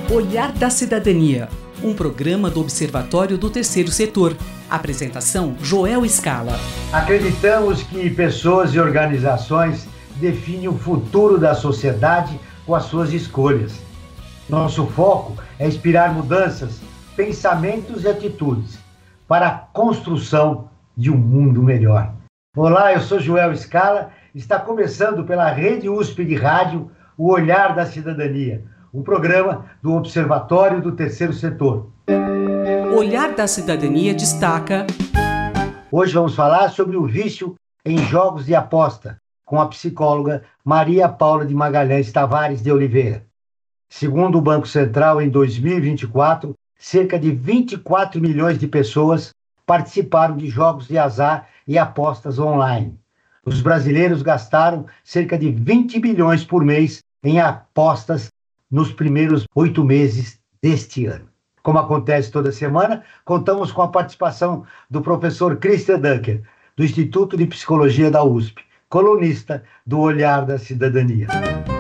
Olhar da Cidadania, um programa do Observatório do Terceiro Setor. Apresentação, Joel Scala. Acreditamos que pessoas e organizações definem o futuro da sociedade com as suas escolhas. Nosso foco é inspirar mudanças, pensamentos e atitudes para a construção de um mundo melhor. Olá, eu sou Joel Scala. Está começando pela Rede USP de Rádio o Olhar da Cidadania, um programa do Observatório do Terceiro Setor. Olhar da Cidadania destaca... Hoje vamos falar sobre o vício em jogos de aposta, com a psicóloga Maria Paula de Magalhães Tavares de Oliveira. Segundo o Banco Central, em 2024, cerca de 24 milhões de pessoas participaram de jogos de azar e apostas online. Os brasileiros gastaram cerca de 20 bilhões por mês em apostas nos primeiros 8 meses deste ano. Como acontece toda semana, contamos com a participação do professor Christian Dunker, do Instituto de Psicologia da USP, colunista do Olhar da Cidadania.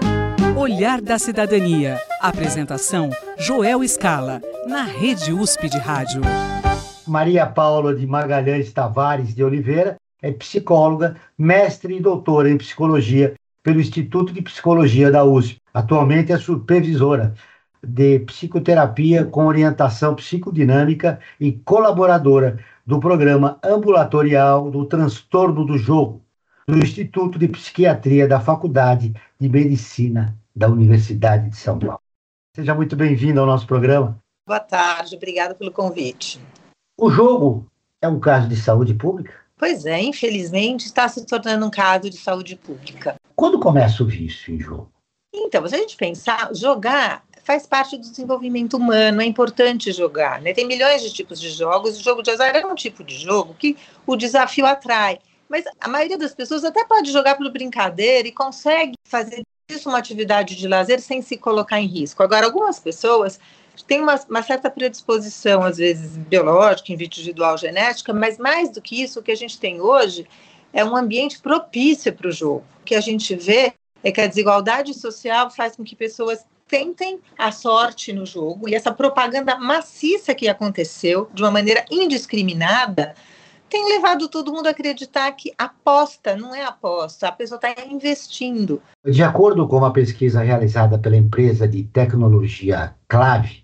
Olhar da Cidadania. Apresentação, Joel Scala, na Rede USP de Rádio. Maria Paula de Magalhães Tavares de Oliveira é psicóloga, mestre e doutora em psicologia pelo Instituto de Psicologia da USP. Atualmente é supervisora de psicoterapia com orientação psicodinâmica e colaboradora do programa ambulatorial do transtorno do jogo do Instituto de Psiquiatria da Faculdade de Medicina da Universidade de São Paulo. Seja muito bem-vindo ao nosso programa. Boa tarde, obrigada pelo convite. O jogo é um caso de saúde pública? Pois é, infelizmente está se tornando um caso de saúde pública. Quando começa o vício em jogo? Então, se a gente pensar, jogar faz parte do desenvolvimento humano, é importante jogar, né? Tem milhões de tipos de jogos, o jogo de azar é um tipo de jogo que o desafio atrai, mas a maioria das pessoas até pode jogar por brincadeira e consegue fazer isso uma atividade de lazer sem se colocar em risco. Agora, algumas pessoas têm uma certa predisposição, às vezes biológica, individual, genética, mas mais do que isso, o que a gente tem hoje é um ambiente propício para o jogo. O que a gente vê é que a desigualdade social faz com que pessoas tentem a sorte no jogo, e essa propaganda maciça que aconteceu, de uma maneira indiscriminada, tem levado todo mundo a acreditar que aposta não é aposta, a pessoa está investindo. De acordo com uma pesquisa realizada pela empresa de tecnologia Clave,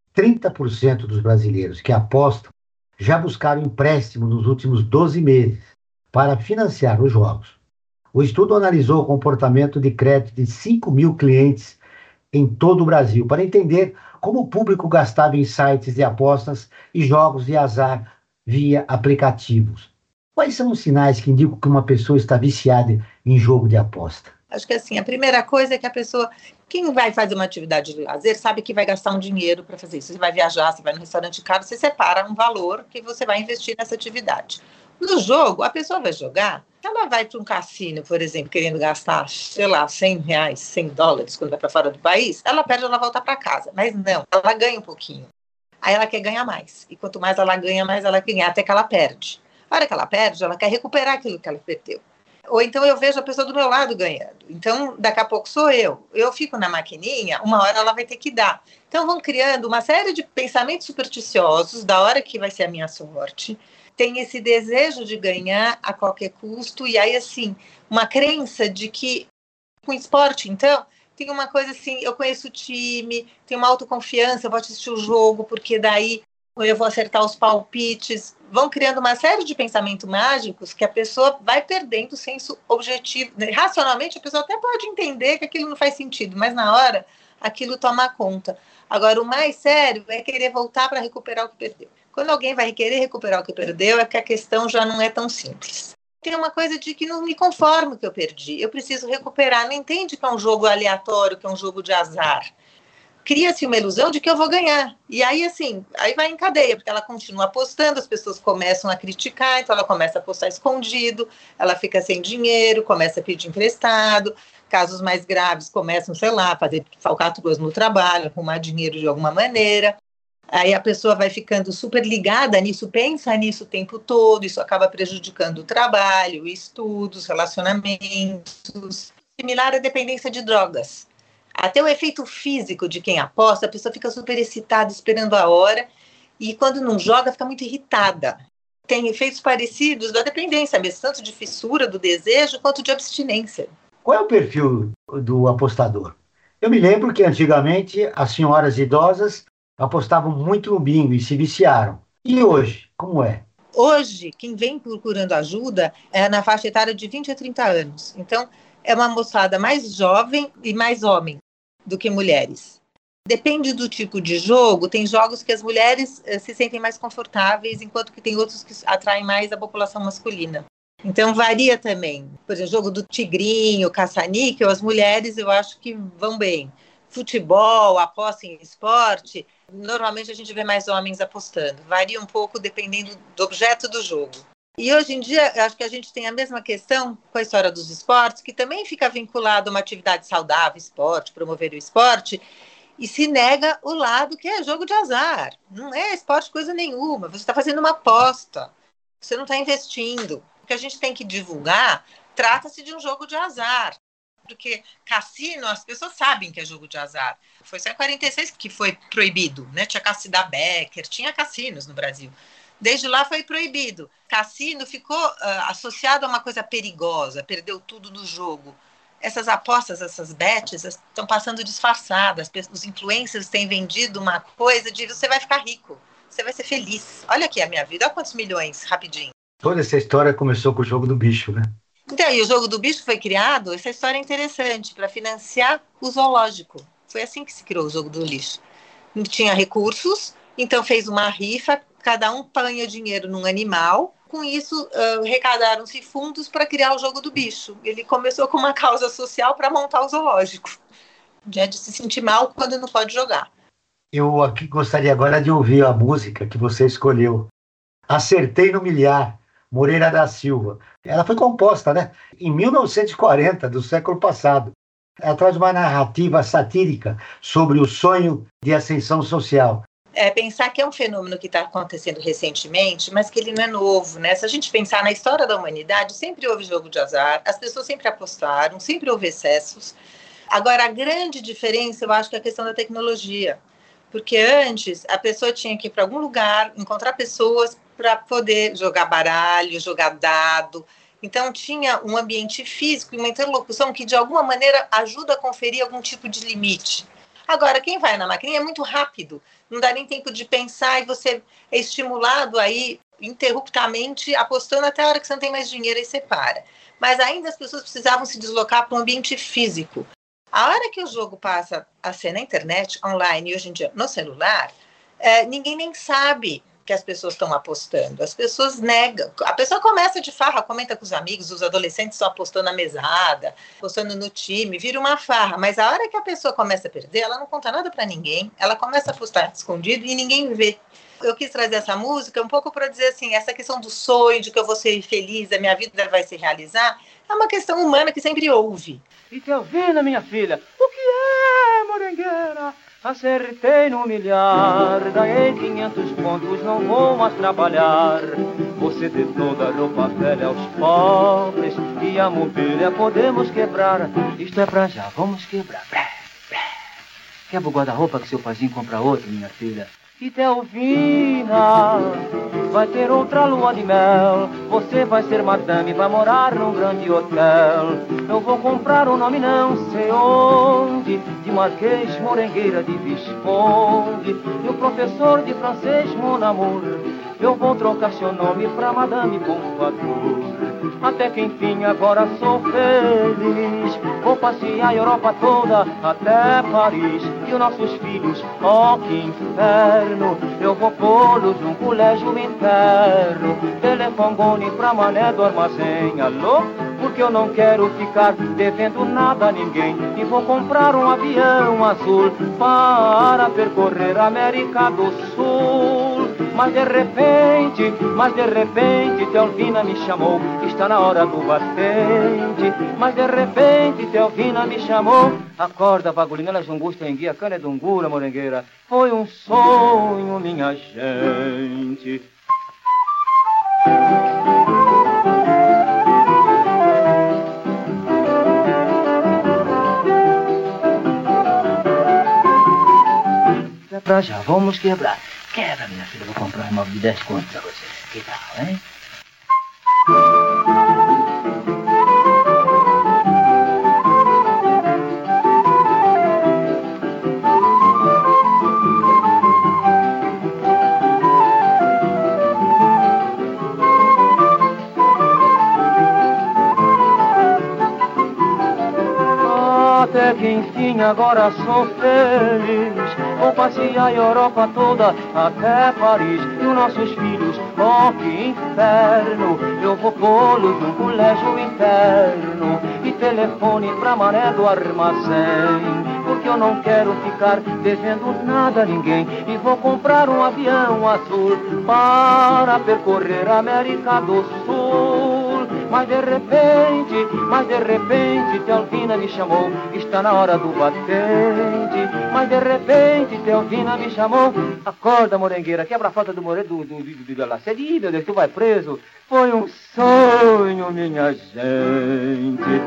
30% dos brasileiros que apostam já buscaram empréstimo nos últimos 12 meses para financiar os jogos. O estudo analisou o comportamento de crédito de 5 mil clientes em todo o Brasil para entender como o público gastava em sites de apostas e jogos de azar via aplicativos. Quais são os sinais que indicam que uma pessoa está viciada em jogo de aposta? Acho que assim, a primeira coisa é que a pessoa, quem vai fazer uma atividade de lazer, sabe que vai gastar um dinheiro para fazer isso. Você vai viajar, você vai no restaurante caro, você separa um valor que você vai investir nessa atividade. No jogo, a pessoa vai jogar, ela vai para um cassino, por exemplo, querendo gastar, sei lá, R$100, $100, quando vai para fora do país, ela perde, ela volta para casa. Mas não, ela ganha um pouquinho. Aí ela quer ganhar mais. E quanto mais ela ganha, mais ela quer ganhar, até que ela perde. A hora que ela perde, ela quer recuperar aquilo que ela perdeu. Ou então eu vejo a pessoa do meu lado ganhando. Então, daqui a pouco sou eu. Eu fico na maquininha, uma hora ela vai ter que dar. Então, vão criando uma série de pensamentos supersticiosos da hora que vai ser a minha sorte. Tem esse desejo de ganhar a qualquer custo. E aí, assim, uma crença de que com esporte, então, tem uma coisa assim, eu conheço o time, tenho uma autoconfiança, eu vou assistir o jogo, porque daí eu vou acertar os palpites. Vão criando uma série de pensamentos mágicos que a pessoa vai perdendo o senso objetivo. Racionalmente, a pessoa até pode entender que aquilo não faz sentido, mas na hora, aquilo toma conta. Agora, o mais sério é querer voltar para recuperar o que perdeu. Quando alguém vai querer recuperar o que perdeu, é que a questão já não é tão simples. Tem uma coisa de que não me conformo que eu perdi. Eu preciso recuperar. Não entende que é um jogo aleatório, que é um jogo de azar. Cria-se uma ilusão de que eu vou ganhar. E aí, assim, aí vai em cadeia, porque ela continua apostando, as pessoas começam a criticar, então ela começa a apostar escondido, ela fica sem dinheiro, começa a pedir emprestado. Casos mais graves começam, sei lá, a fazer falcatruas no trabalho, arrumar dinheiro de alguma maneira. Aí a pessoa vai ficando super ligada nisso, pensa nisso o tempo todo, isso acaba prejudicando o trabalho, estudos, relacionamentos. Similar à dependência de drogas. Até o efeito físico de quem aposta, a pessoa fica super excitada, esperando a hora, e quando não joga, fica muito irritada. Tem efeitos parecidos da dependência mesmo, tanto de fissura do desejo, quanto de abstinência. Qual é o perfil do apostador? Eu me lembro que antigamente as senhoras idosas apostavam muito no bingo e se viciaram. E hoje, como é? Hoje, quem vem procurando ajuda é na faixa etária de 20 a 30 anos. Então, é uma moçada mais jovem e mais homem do que mulheres. Depende do tipo de jogo, tem jogos que as mulheres se sentem mais confortáveis, enquanto que tem outros que atraem mais a população masculina. Então, varia também. Por exemplo, jogo do tigrinho, caça-níquel, as mulheres eu acho que vão bem. Futebol, aposta em esporte, normalmente a gente vê mais homens apostando. Varia um pouco dependendo do objeto do jogo. E hoje em dia, eu acho que a gente tem a mesma questão com a história dos esportes, que também fica vinculado a uma atividade saudável, esporte, promover o esporte, e se nega o lado que é jogo de azar. Não é esporte coisa nenhuma, você está fazendo uma aposta, você não está investindo. O que a gente tem que divulgar trata-se de um jogo de azar. Porque cassino, as pessoas sabem que é jogo de azar. Foi só em 46 que foi proibido, né? Tinha cassino da Becker, tinha cassinos no Brasil. Desde lá foi proibido. Cassino ficou associado a uma coisa perigosa, perdeu tudo no jogo. Essas apostas, essas bets, estão passando disfarçadas. Os influencers têm vendido uma coisa de você vai ficar rico, você vai ser feliz. Olha aqui a minha vida, olha quantos milhões, rapidinho. Toda essa história começou com o jogo do bicho, né? Então, e o jogo do bicho foi criado, essa história é interessante, para financiar o zoológico. Foi assim que se criou o jogo do lixo. Não tinha recursos, então fez uma rifa, cada um panha dinheiro num animal. Com isso, arrecadaram-se fundos para criar o jogo do bicho. Ele começou com uma causa social para montar o zoológico. Já de se sentir mal quando não pode jogar. Eu aqui gostaria agora de ouvir a música que você escolheu. Acertei no Milhar, Moreira da Silva. Ela foi composta, né, em 1940, do século passado. Ela traz uma narrativa satírica sobre o sonho de ascensão social. Pensar que é um fenômeno que está acontecendo recentemente, mas que ele não é novo, né? Se a gente pensar na história da humanidade, sempre houve jogo de azar, as pessoas sempre apostaram, sempre houve excessos. Agora, a grande diferença, eu acho que é a questão da tecnologia. Porque antes, a pessoa tinha que ir para algum lugar, encontrar pessoas para poder jogar baralho, jogar dado. Então, tinha um ambiente físico e uma interlocução que, de alguma maneira, ajuda a conferir algum tipo de limite. Agora, quem vai na maquininha é muito rápido, não dá nem tempo de pensar e você é estimulado aí interruptamente, apostando até a hora que você não tem mais dinheiro e você para. Mas ainda as pessoas precisavam se deslocar para um ambiente físico. A hora que o jogo passa a ser na internet, online e hoje em dia no celular, ninguém nem sabe que as pessoas estão apostando. As pessoas negam. A pessoa começa de farra, comenta com os amigos, os adolescentes estão apostando na mesada, apostando no time, vira uma farra. Mas a hora que a pessoa começa a perder, ela não conta nada para ninguém, ela começa a apostar escondido e ninguém vê. Eu quis trazer essa música um pouco para dizer assim, essa questão do sonho, de que eu vou ser feliz, a minha vida vai se realizar, é uma questão humana que sempre houve. E Telvina, minha filha, o que é, morangueira? Acertei no milhar, ganhei 500 pontos, não vou mais trabalhar. Você dê toda a roupa velha aos pobres e a mobília podemos quebrar. Isto é pra já, vamos quebrar. Quebra o guarda-roupa que seu paizinho compra outro, minha filha. E Telvina, vai ter outra lua de mel. Você vai ser madame, vai morar num grande hotel. Eu vou comprar um nome não sei onde, de Marquês, Morangueira, de Visconde. E o professor de francês, mon amour, eu vou trocar seu nome pra Madame Pompadour. Até que enfim agora sou feliz. Vou passear a Europa toda até Paris. E os nossos filhos, oh que inferno, eu vou pô-los num colégio interno. Telefone pra mané do armazém, alô? Porque eu não quero ficar devendo nada a ninguém. E vou comprar um avião azul para percorrer a América do Sul. Mas de repente, Telvina me chamou, está na hora do batente. Mas de repente, Telvina me chamou. Acorda, bagulhinela, jungusta, enguia, cana, dungura, morangueira. Foi um sonho, minha gente. pra já, vamos quebrar. Quebra, minha filha, vou comprar um móvel de 10 contos pra você. Que tal, hein? Até que enfim agora sou feliz. Vou passear a Europa toda até Paris. E os nossos filhos, oh que inferno. Eu vou pô-los num colégio interno. E telefone pra Mané do armazém. Porque eu não quero ficar devendo nada a ninguém. E vou comprar um avião azul para percorrer a América do Sul. Mas de repente, Tealvina me chamou, está na hora do batente. Mas de repente, Tealvina me chamou, acorda, morengueira, quebra a falta do da laceria, meu Deus, tu vai preso. Foi um sonho, minha gente.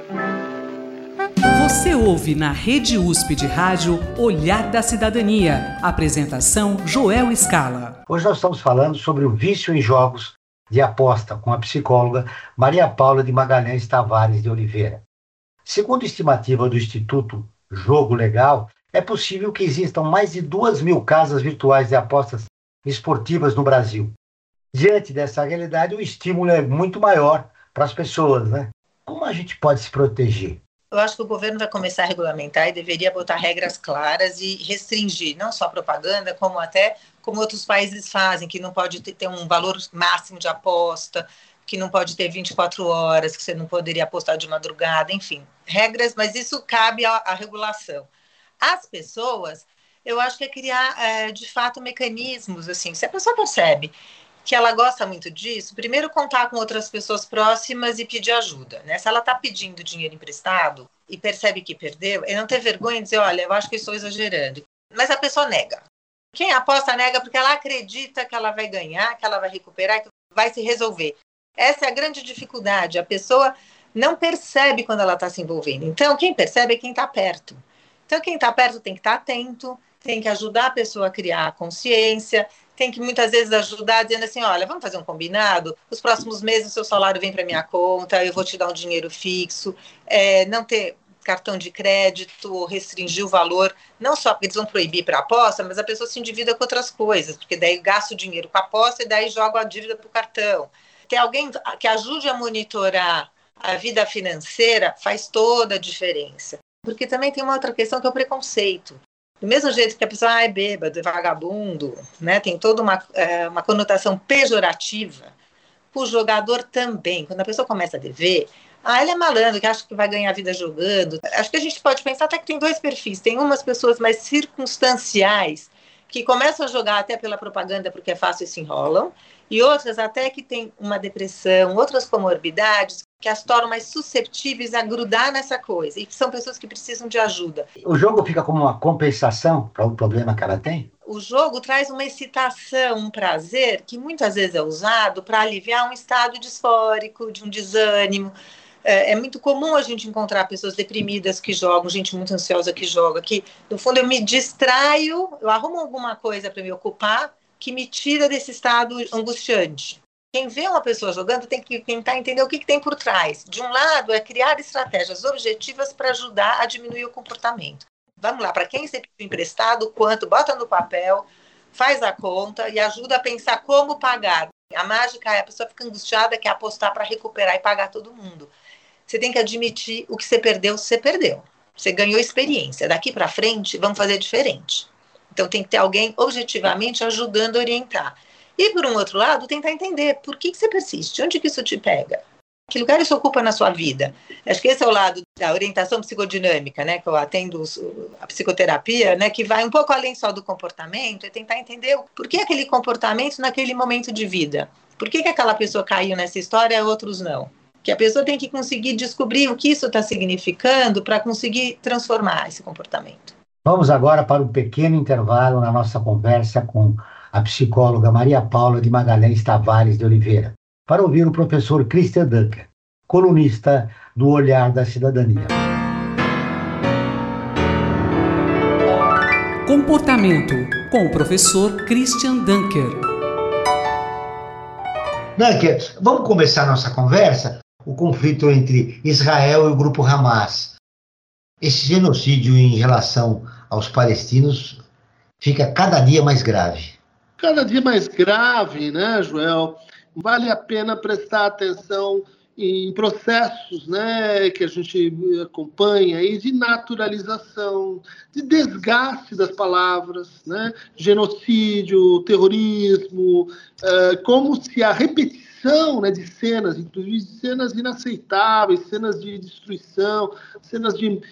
Você ouve na Rede USP de Rádio Olhar da Cidadania. Apresentação Joel Scala. Hoje nós estamos falando sobre o vício em jogos de aposta com a psicóloga Maria Paula de Magalhães Tavares de Oliveira. Segundo estimativa do Instituto Jogo Legal, é possível que existam mais de 2.000 casas virtuais de apostas esportivas no Brasil. Diante dessa realidade, o estímulo é muito maior para as pessoas, né? Como a gente pode se proteger? Eu acho que o governo vai começar a regulamentar e deveria botar regras claras e restringir não só a propaganda, como outros países fazem, que não pode ter um valor máximo de aposta, que não pode ter 24 horas, que você não poderia apostar de madrugada, enfim, regras, mas isso cabe à regulação. As pessoas, eu acho que é criar, de fato, mecanismos, assim, se a pessoa percebe que ela gosta muito disso, primeiro contar com outras pessoas próximas e pedir ajuda, né? Se ela está pedindo dinheiro emprestado e percebe que perdeu, é não ter vergonha de dizer, olha, eu acho que estou exagerando. Mas a pessoa nega. Quem aposta nega porque ela acredita que ela vai ganhar, que ela vai recuperar, que vai se resolver. Essa é a grande dificuldade. A pessoa não percebe quando ela está se envolvendo. Então, quem percebe é quem está perto. Então, quem está perto tem que estar atento, tem que ajudar a pessoa a criar a consciência, tem que muitas vezes ajudar dizendo assim, olha, vamos fazer um combinado, os próximos meses o seu salário vem para minha conta, eu vou te dar um dinheiro fixo, não ter cartão de crédito ou restringir o valor, não só porque eles vão proibir para aposta, mas a pessoa se endivida com outras coisas, porque daí gasta o dinheiro com a aposta e daí joga a dívida para o cartão. Ter alguém que ajude a monitorar a vida financeira faz toda a diferença. Porque também tem uma outra questão que é o preconceito. Do mesmo jeito que a pessoa é bêbado, é vagabundo, né, tem toda uma conotação pejorativa, o jogador também. Quando a pessoa começa a dever, ele é malandro, que acha que vai ganhar a vida jogando. Acho que a gente pode pensar até que tem dois perfis. Tem umas pessoas mais circunstanciais, que começam a jogar até pela propaganda porque é fácil e se enrolam, e outras até que têm uma depressão, outras comorbidades, que as tornam mais susceptíveis a grudar nessa coisa, e são pessoas que precisam de ajuda. O jogo fica como uma compensação para o problema que ela tem? O jogo traz uma excitação, um prazer, que muitas vezes é usado para aliviar um estado disfórico, de um desânimo. É muito comum a gente encontrar pessoas deprimidas que jogam, gente muito ansiosa que joga, que, no fundo, eu me distraio, eu arrumo alguma coisa para me ocupar, que me tira desse estado angustiante. Quem vê uma pessoa jogando tem que tentar entender o que tem por trás. De um lado, é criar estratégias objetivas para ajudar a diminuir o comportamento. Vamos lá, para quem você pediu emprestado, quanto, bota no papel, faz a conta e ajuda a pensar como pagar. A mágica é a pessoa fica angustiada, quer apostar para recuperar e pagar todo mundo. Você tem que admitir o que você perdeu, você perdeu. Você ganhou experiência. Daqui para frente, vamos fazer diferente. Então tem que ter alguém objetivamente ajudando a orientar. E, por um outro lado, tentar entender por que você persiste, onde que isso te pega, que lugar isso ocupa na sua vida. Acho que esse é o lado da orientação psicodinâmica, né, que eu atendo a psicoterapia, né, que vai um pouco além só do comportamento, é tentar entender por que aquele comportamento naquele momento de vida. Por que aquela pessoa caiu nessa história e outros não? Que a pessoa tem que conseguir descobrir o que isso está significando para conseguir transformar esse comportamento. Vamos agora para um pequeno intervalo na nossa conversa com a psicóloga Maria Paula de Magalhães Tavares de Oliveira, para ouvir o professor Christian Dunker, colunista do Olhar da Cidadania. Comportamento, com o professor Christian Dunker. Dunker, vamos começar nossa conversa? O conflito entre Israel e o grupo Hamas. Esse genocídio em relação aos palestinos fica cada dia mais grave. Cada dia mais grave, né, Joel? Vale a pena prestar atenção em processos, né, que a gente acompanha aí de naturalização, de desgaste das palavras, né, genocídio, terrorismo, como se a repetição, né, de cenas, inclusive cenas inaceitáveis, cenas de destruição, cenas de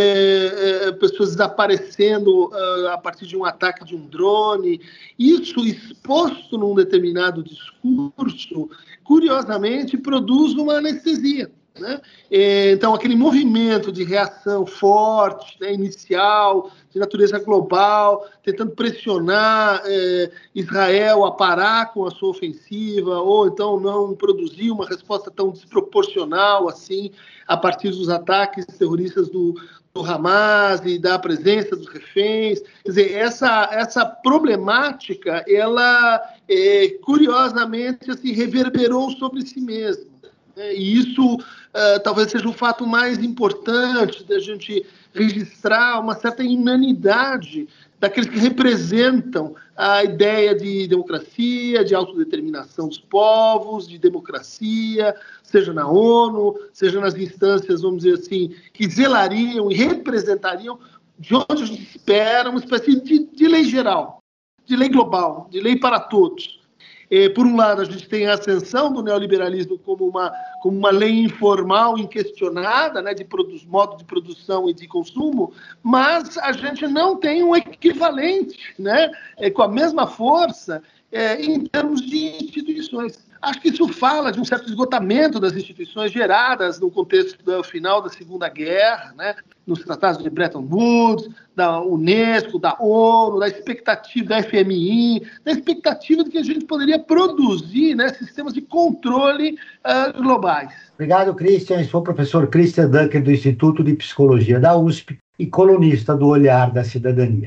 pessoas desaparecendo a partir de um ataque de um drone, isso exposto num determinado discurso, curiosamente, produz uma anestesia, né? Então, aquele movimento de reação forte, né, inicial, de natureza global, tentando pressionar Israel a parar com a sua ofensiva, ou então não produzir uma resposta tão desproporcional assim, a partir dos ataques terroristas do Hamas e da presença dos reféns. Quer dizer, essa problemática, ela curiosamente assim, reverberou sobre si mesma. E isso talvez seja o fato mais importante da gente registrar uma certa inanidade daqueles que representam a ideia de democracia, de autodeterminação dos povos, de democracia, seja na ONU, seja nas instâncias, vamos dizer assim, que zelariam e representariam de onde a gente espera uma espécie de lei geral, de lei global, de lei para todos. Por um lado, a gente tem a ascensão do neoliberalismo como uma lei informal, inquestionada, né, de modo de produção e de consumo, mas a gente não tem um equivalente, né, com a mesma força em termos de instituições. Acho que isso fala de um certo esgotamento das instituições geradas no contexto do final da Segunda Guerra, né, nos tratados de Bretton Woods, da Unesco, da ONU, da expectativa da FMI, da expectativa de que a gente poderia produzir, né, sistemas de controle globais. Obrigado, Christian. Sou o professor Christian Dunker, do Instituto de Psicologia da USP e colunista do Olhar da Cidadania.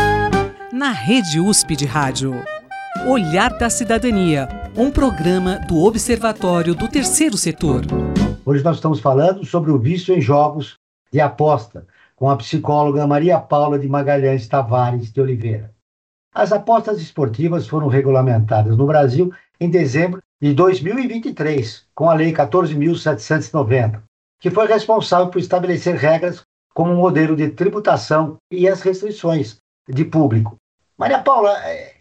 Na Rede USP de Rádio. Olhar da Cidadania, um programa do Observatório do Terceiro Setor. Hoje nós estamos falando sobre o vício em jogos de aposta, com a psicóloga Maria Paula de Magalhães Tavares de Oliveira. As apostas esportivas foram regulamentadas no Brasil em dezembro de 2023, com a Lei 14.790, que foi responsável por estabelecer regras como um modelo de tributação e as restrições de público. Maria Paula,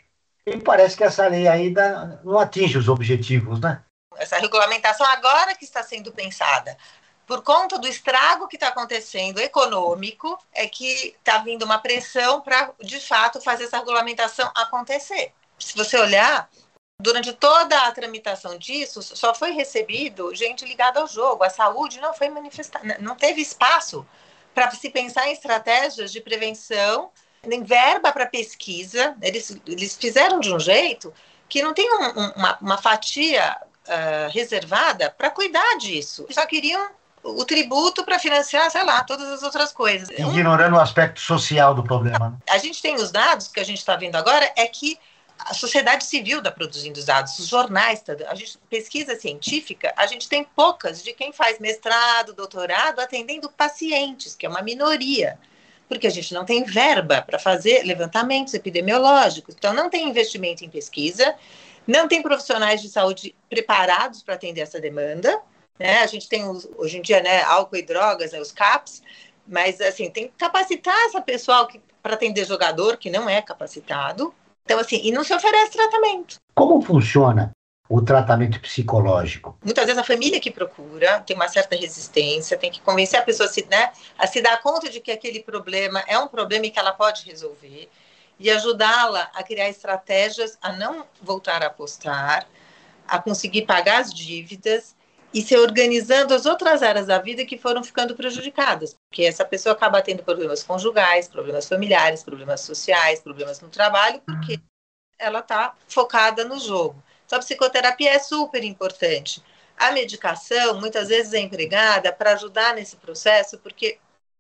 me parece que essa lei ainda não atinge os objetivos, né? Essa regulamentação agora que está sendo pensada, por conta do estrago que está acontecendo econômico, é que está vindo uma pressão para, de fato, fazer essa regulamentação acontecer. Se você olhar, durante toda a tramitação disso, só foi recebido gente ligada ao jogo. A saúde não foi manifestada, não teve espaço para se pensar em estratégias de prevenção, nem verba para pesquisa. Eles fizeram de um jeito que não tem uma fatia reservada para cuidar disso. Só queriam o tributo para financiar, sei lá, todas as outras coisas. Ignorando o aspecto social do problema. A gente tem os dados que a gente está vendo agora, é que a sociedade civil está produzindo os dados, os jornais, pesquisa científica, a gente tem poucas de quem faz mestrado, doutorado, atendendo pacientes, que é uma minoria, porque a gente não tem verba para fazer levantamentos epidemiológicos, então não tem investimento em pesquisa, não tem profissionais de saúde preparados para atender essa demanda, né? A gente tem, hoje em dia, né, álcool e drogas, né, os CAPs, mas assim, tem que capacitar essa pessoal para atender jogador que não é capacitado. Então, assim, e não se oferece tratamento. Como funciona o tratamento psicológico? Muitas vezes a família que procura tem uma certa resistência, tem que convencer a pessoa a se dar conta de que aquele problema é um problema e que ela pode resolver, e ajudá-la a criar estratégias a não voltar a apostar, a conseguir pagar as dívidas e se organizando as outras áreas da vida que foram ficando prejudicadas, porque essa pessoa acaba tendo problemas conjugais, problemas familiares, problemas sociais, problemas no trabalho, porque ela está focada no jogo. Então, a psicoterapia é super importante. A medicação, muitas vezes, é empregada para ajudar nesse processo, porque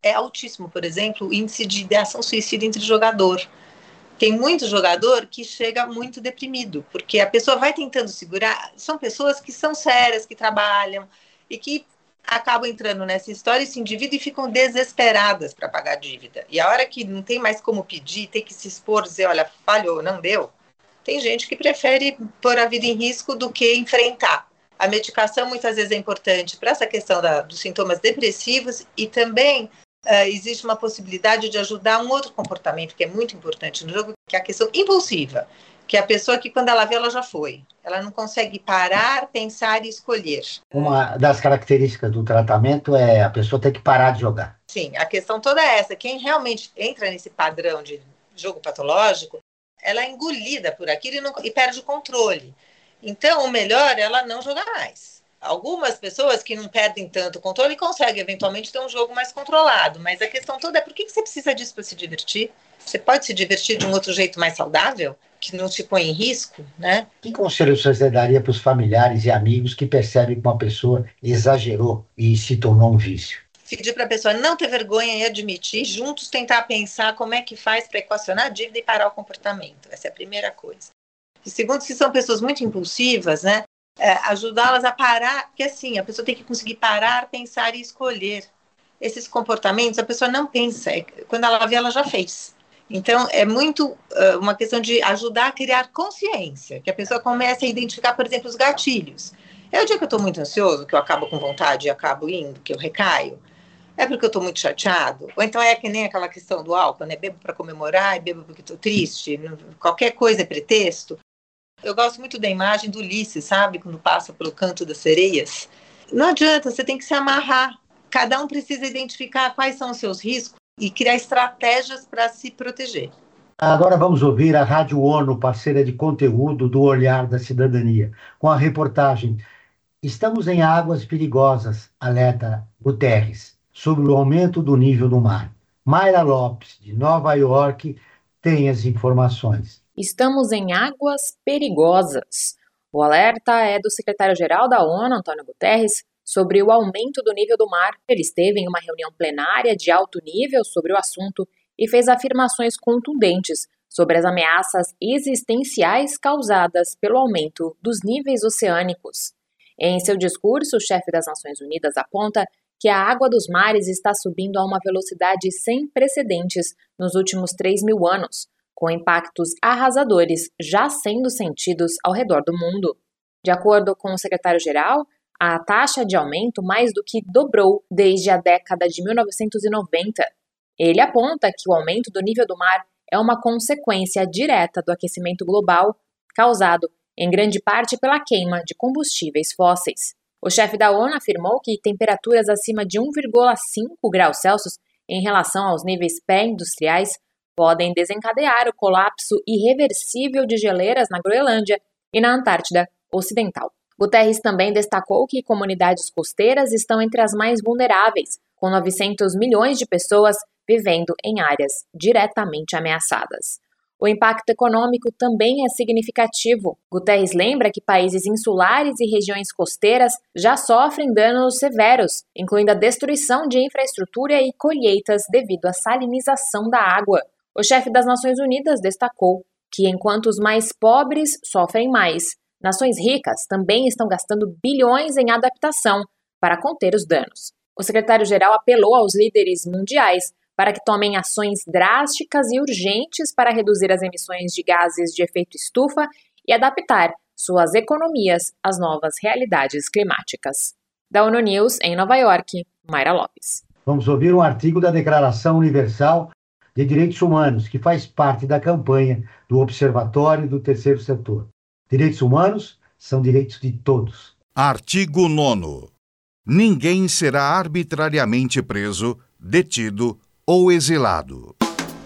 é altíssimo, por exemplo, o índice de ideação suicida entre jogador. Tem muito jogador que chega muito deprimido, porque a pessoa vai tentando segurar, são pessoas que são sérias, que trabalham e que acabam entrando nessa história e se endividam e ficam desesperadas para pagar a dívida. E a hora que não tem mais como pedir, tem que se expor, dizer, olha, falhou, não deu. Tem gente que prefere pôr a vida em risco do que enfrentar. A medicação muitas vezes é importante para essa questão dos sintomas depressivos e também existe uma possibilidade de ajudar um outro comportamento que é muito importante no jogo, que é a questão impulsiva, que é a pessoa que quando ela vê, ela já foi. Ela não consegue parar, pensar e escolher. Uma das características do tratamento é a pessoa ter que parar de jogar. Sim, a questão toda é essa. Quem realmente entra nesse padrão de jogo patológico, ela é engolida por aquilo e perde o controle. Então, o melhor é ela não jogar mais. Algumas pessoas que não perdem tanto o controle conseguem eventualmente ter um jogo mais controlado, mas a questão toda é por que você precisa disso para se divertir? Você pode se divertir de um outro jeito mais saudável, que não te põe em risco, né? Que conselho você daria para os familiares e amigos que percebem que uma pessoa exagerou e se tornou um vício? Pedir para a pessoa não ter vergonha e admitir, juntos tentar pensar como é que faz para equacionar a dívida e parar o comportamento. Essa é a primeira coisa. E segundo, se são pessoas muito impulsivas, né? Ajudá-las a parar, porque assim, a pessoa tem que conseguir parar, pensar e escolher. Esses comportamentos, a pessoa não pensa, quando ela vê, ela já fez. Então, é muito uma questão de ajudar a criar consciência, que a pessoa comece a identificar, por exemplo, os gatilhos. É o dia que eu estou muito ansioso, que eu acabo com vontade e acabo indo, que eu recaio. É porque eu estou muito chateado? Ou então é que nem aquela questão do álcool, né? Bebo para comemorar e bebo porque estou triste, qualquer coisa é pretexto. Eu gosto muito da imagem do Ulisses, sabe? Quando passa pelo canto das sereias. Não adianta, você tem que se amarrar. Cada um precisa identificar quais são os seus riscos e criar estratégias para se proteger. Agora vamos ouvir a Rádio ONU, parceira de conteúdo do Olhar da Cidadania, com a reportagem Estamos em águas perigosas, alerta Guterres, sobre o aumento do nível do mar. Mayra Lopes, de Nova York, tem as informações. Estamos em águas perigosas. O alerta é do secretário-geral da ONU, Antônio Guterres, sobre o aumento do nível do mar. Ele esteve em uma reunião plenária de alto nível sobre o assunto e fez afirmações contundentes sobre as ameaças existenciais causadas pelo aumento dos níveis oceânicos. Em seu discurso, o chefe das Nações Unidas aponta que a água dos mares está subindo a uma velocidade sem precedentes nos últimos 3.000 anos, com impactos arrasadores já sendo sentidos ao redor do mundo. De acordo com o secretário-geral, a taxa de aumento mais do que dobrou desde a década de 1990. Ele aponta que o aumento do nível do mar é uma consequência direta do aquecimento global, causado em grande parte pela queima de combustíveis fósseis. O chefe da ONU afirmou que temperaturas acima de 1,5 graus Celsius em relação aos níveis pré-industriais podem desencadear o colapso irreversível de geleiras na Groenlândia e na Antártida Ocidental. Guterres também destacou que comunidades costeiras estão entre as mais vulneráveis, com 900 milhões de pessoas vivendo em áreas diretamente ameaçadas. O impacto econômico também é significativo. Guterres lembra que países insulares e regiões costeiras já sofrem danos severos, incluindo a destruição de infraestrutura e colheitas devido à salinização da água. O chefe das Nações Unidas destacou que, enquanto os mais pobres sofrem mais, nações ricas também estão gastando bilhões em adaptação para conter os danos. O secretário-geral apelou aos líderes mundiais para que tomem ações drásticas e urgentes para reduzir as emissões de gases de efeito estufa e adaptar suas economias às novas realidades climáticas. Da ONU News, em Nova York, Mayra Lopes. Vamos ouvir um artigo da Declaração Universal de Direitos Humanos, que faz parte da campanha do Observatório do Terceiro Setor. Direitos humanos são direitos de todos. Artigo 9º. Ninguém será arbitrariamente preso, detido ou exilado.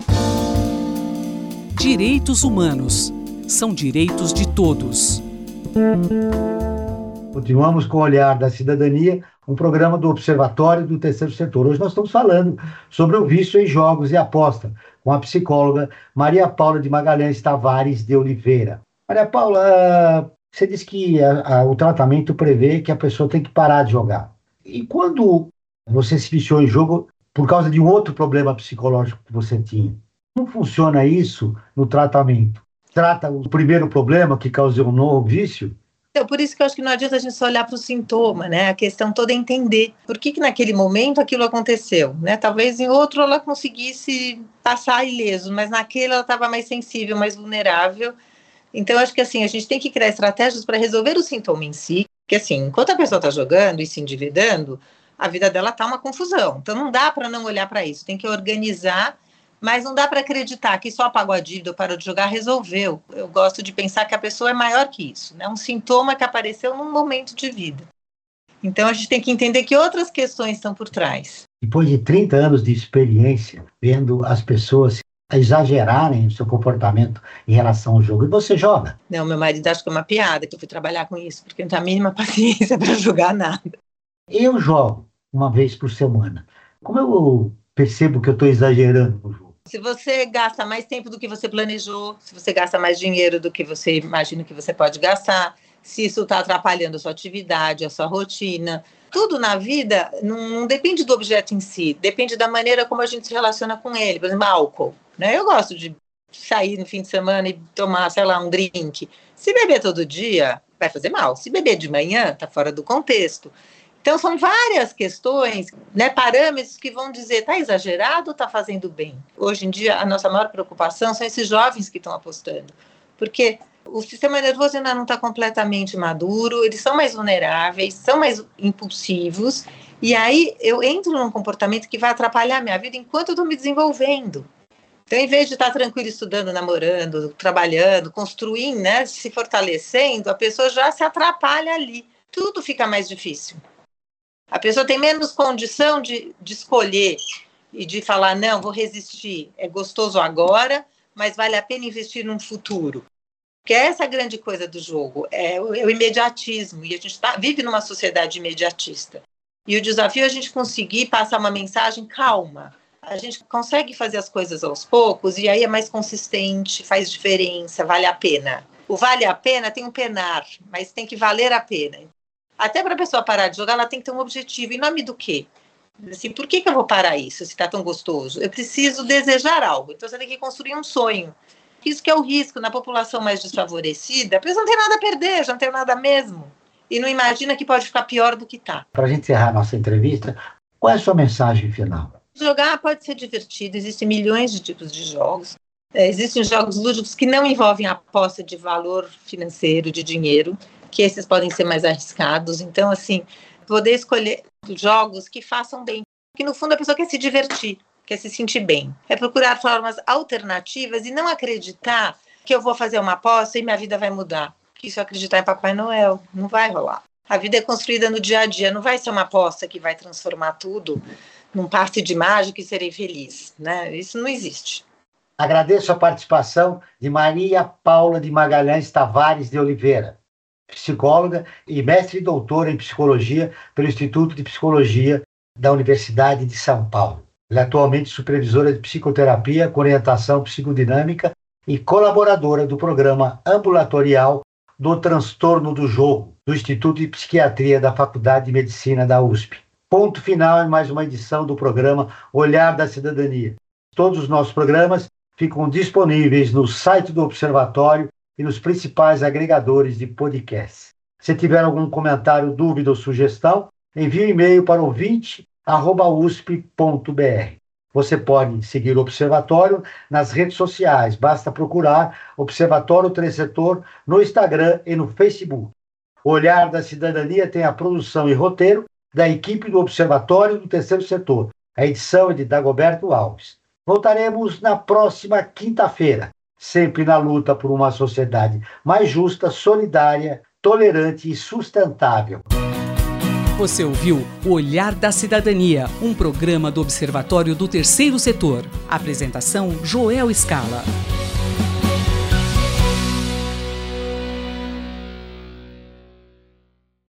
Direitos humanos são direitos de todos. Continuamos com o Olhar da Cidadania, um programa do Observatório do Terceiro Setor. Hoje nós estamos falando sobre o vício em jogos e aposta, com a psicóloga Maria Paula de Magalhães Tavares de Oliveira. Maria Paula, você disse que o tratamento prevê que a pessoa tem que parar de jogar. E quando você se viciou em jogo, por causa de um outro problema psicológico que você tinha. Como funciona isso no tratamento? Trata o primeiro problema que causou um novo vício? Então, por isso que eu acho que não adianta a gente só olhar para o sintoma, né? A questão toda é entender por que naquele momento aquilo aconteceu, né? Talvez em outro ela conseguisse passar ileso, mas naquele ela estava mais sensível, mais vulnerável. Então, eu acho que assim, a gente tem que criar estratégias para resolver o sintoma em si, porque assim, enquanto a pessoa está jogando e se endividando, a vida dela está uma confusão. Então, não dá para não olhar para isso, tem que organizar, mas não dá para acreditar que só apagou a dívida ou parou de jogar, resolveu. Eu gosto de pensar que a pessoa é maior que isso, né? Um sintoma que apareceu num momento de vida. Então, a gente tem que entender que outras questões estão por trás. Depois de 30 anos de experiência, vendo as pessoas exagerarem o seu comportamento em relação ao jogo, e você joga? Não, meu marido acha que é uma piada, que eu fui trabalhar com isso, porque não tem a mínima paciência para jogar nada. Eu jogo uma vez por semana. Como eu percebo que eu estou exagerando no jogo? Se você gasta mais tempo do que você planejou, se você gasta mais dinheiro do que você imagina que você pode gastar, se isso está atrapalhando a sua atividade, a sua rotina. Tudo na vida não depende do objeto em si, depende da maneira como a gente se relaciona com ele. Por exemplo, álcool, né? Eu gosto de sair no fim de semana e tomar, sei lá, um drink. Se beber todo dia, vai fazer mal. Se beber de manhã, está fora do contexto. Então, são várias questões, né, parâmetros que vão dizer, está exagerado ou está fazendo bem? Hoje em dia, a nossa maior preocupação são esses jovens que estão apostando, porque o sistema nervoso ainda não está completamente maduro, eles são mais vulneráveis, são mais impulsivos, e aí eu entro num comportamento que vai atrapalhar a minha vida enquanto eu estou me desenvolvendo. Então, em vez de estar tranquilo estudando, namorando, trabalhando, construindo, né, se fortalecendo, a pessoa já se atrapalha ali. Tudo fica mais difícil. A pessoa tem menos condição de escolher e de falar, não, vou resistir, é gostoso agora, mas vale a pena investir num futuro. Porque essa é a grande coisa do jogo, é o imediatismo, e a gente vive numa sociedade imediatista. E o desafio é a gente conseguir passar uma mensagem calma. A gente consegue fazer as coisas aos poucos, e aí é mais consistente, faz diferença, vale a pena. O vale a pena tem um penar, mas tem que valer a pena. Até para a pessoa parar de jogar, ela tem que ter um objetivo. Em nome do quê? Assim, por que eu vou parar isso, se está tão gostoso? Eu preciso desejar algo. Então, você tem que construir um sonho. Isso que é o risco. Na população mais desfavorecida, a pessoa não tem nada a perder, já não tem nada mesmo. E não imagina que pode ficar pior do que está. Para a gente encerrar a nossa entrevista, qual é a sua mensagem final? Jogar pode ser divertido. Existem milhões de tipos de jogos. Existem jogos lúdicos que não envolvem a aposta de valor financeiro, de dinheiro, que esses podem ser mais arriscados. Então, assim, poder escolher jogos que façam bem. Porque, no fundo, a pessoa quer se divertir, quer se sentir bem. É procurar formas alternativas e não acreditar que eu vou fazer uma aposta e minha vida vai mudar. Porque se eu acreditar em Papai Noel, não vai rolar. A vida é construída no dia a dia, não vai ser uma aposta que vai transformar tudo num passe de mágica e serei feliz, né? Isso não existe. Agradeço a participação de Maria Paula de Magalhães Tavares de Oliveira, psicóloga e mestre e doutora em psicologia pelo Instituto de Psicologia da Universidade de São Paulo. Ela é atualmente supervisora de psicoterapia com orientação psicodinâmica e colaboradora do programa ambulatorial do transtorno do jogo, do Instituto de Psiquiatria da Faculdade de Medicina da USP. Ponto final em mais uma edição do programa Olhar da Cidadania. Todos os nossos programas ficam disponíveis no site do Observatório e nos principais agregadores de podcasts. Se tiver algum comentário, dúvida ou sugestão, envie um e-mail para ouvinte@usp.br. Você pode seguir o Observatório nas redes sociais, basta procurar Observatório Tresetor no Instagram e no Facebook. O Olhar da Cidadania tem a produção e roteiro da equipe do Observatório do Terceiro Setor. A edição é de Dagoberto Alves. Voltaremos na próxima quinta-feira, sempre na luta por uma sociedade mais justa, solidária, tolerante e sustentável. Você ouviu O Olhar da Cidadania, um programa do Observatório do Terceiro Setor. Apresentação: Joel Scala.